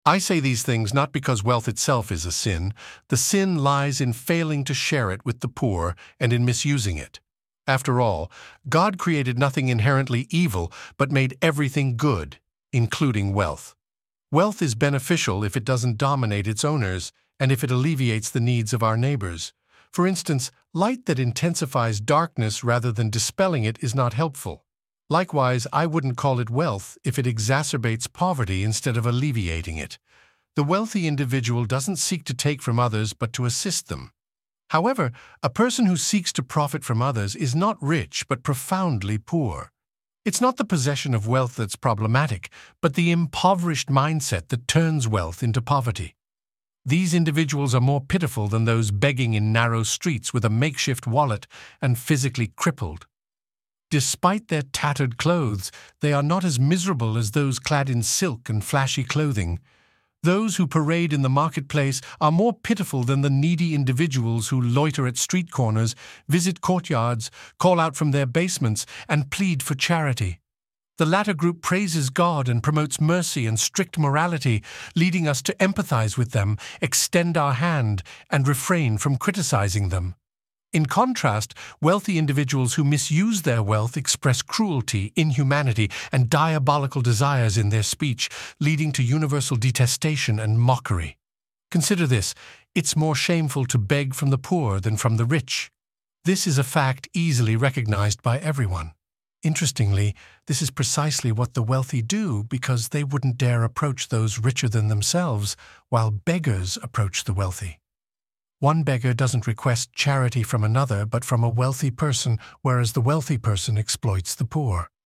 I say these things not because wealth itself is a sin. The sin lies in failing to share it with the poor and in misusing it. After all, God created nothing inherently evil but made everything good, including wealth. Wealth is beneficial if it doesn't dominate its owners and if it alleviates the needs of our neighbors. For instance, light that intensifies darkness rather than dispelling it is not helpful. Likewise, I wouldn't call it wealth if it exacerbates poverty instead of alleviating it. The wealthy individual doesn't seek to take from others but to assist them. However, a person who seeks to profit from others is not rich but profoundly poor. It's not the possession of wealth that's problematic, but the impoverished mindset that turns wealth into poverty. These individuals are more pitiful than those begging in narrow streets with a makeshift wallet and physically crippled. Despite their tattered clothes, they are not as miserable as those clad in silk and flashy clothing. Those who parade in the marketplace are more pitiful than the needy individuals who loiter at street corners, visit courtyards, call out from their basements, and plead for charity. The latter group praises God and promotes mercy and strict morality, leading us to empathize with them, extend our hand, and refrain from criticizing them. In contrast, wealthy individuals who misuse their wealth express cruelty, inhumanity, and diabolical desires in their speech, leading to universal detestation and mockery. Consider this: it's more shameful to beg from the poor than from the rich. This is a fact easily recognized by everyone. Interestingly, this is precisely what the wealthy do because they wouldn't dare approach those richer than themselves, while beggars approach the wealthy. One beggar doesn't request charity from another but from a wealthy person, whereas the wealthy person exploits the poor.